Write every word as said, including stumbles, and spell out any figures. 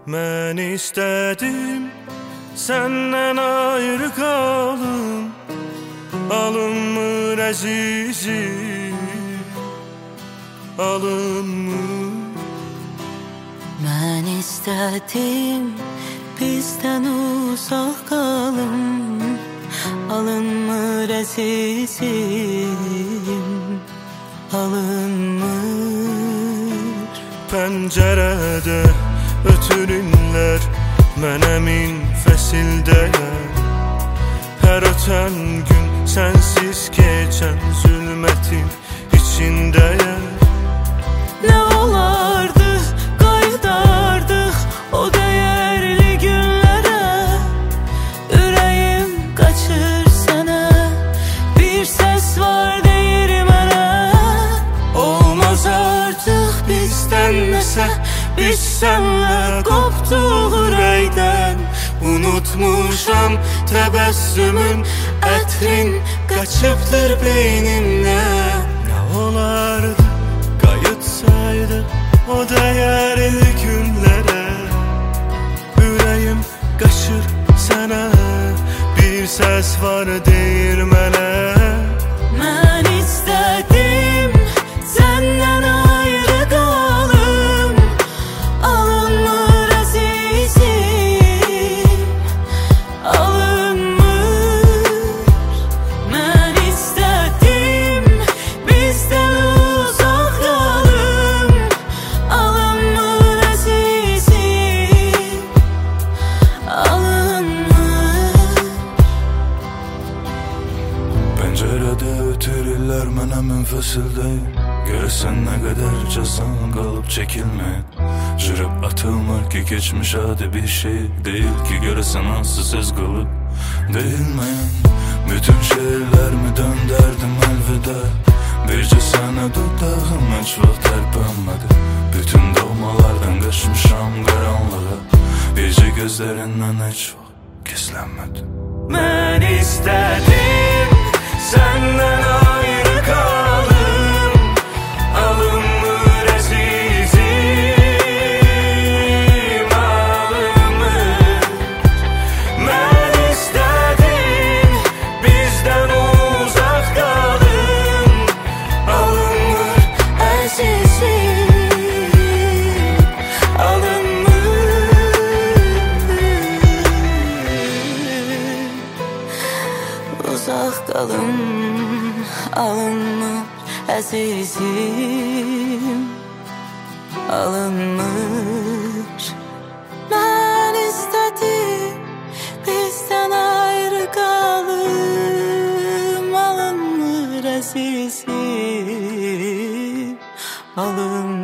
Mən istədim səndən ayrı qalım, alınmır əzizim, alınmır. Mən istədim bizdən uzaq qalım, alınmır əzizim, alınmır. Pəncərədə ötürürlər mənə min fəsildəyər. Hər ötən gün sənsiz keçən zülmətin içindəyər. Nə olardı qayıdardıq o dəyərli günlərə, ürəyim qaçır sənə, bir səs var deyir mənə. Olmaz artıq bizdən nəsə, biz sənlə qopduq ürəkdən. Unutmuşam təbəssümün ətrin qaçıbdır beynimdən. Nə olardı qayıtsaydı o dəyərli günlərə, ürəyim qaçır sənə, bir səs var deyir mənə. Mən istədim səndən ayrı qalım, alınmır əzizim, alınmır. Mən istədim bizdən uzaq qalım, alınmır əzizim, alınmır. Pəncərədə ötürürlər mənə min fəsildəyim. Görəsən nə qədər cəzan qalıb çəkilməyib, cürüb atılmır ki keçmiş adi bir şey deyil ki. Görəsən hansı söz qalıb deyilməyən, bütün şeirlərimi döndərdim əlvida. Bircə sənə dudağım heç vaxt tərpənmədi, bütün doğmalardan qaçmışam qaranlığa, bircə gözlərindən heç vaxt gizlənmədi. Mən istədim səndən ayrı qalım, alınmır əzizim, alınmır. Mən istədim bizdən uzaq qalım, alınmır əzizim, alınmır. Uzaq qalım, alınmır əzizim, alınmır. Mən istədim bizdən ayrı qalım, alınmır əzizim, alınmır.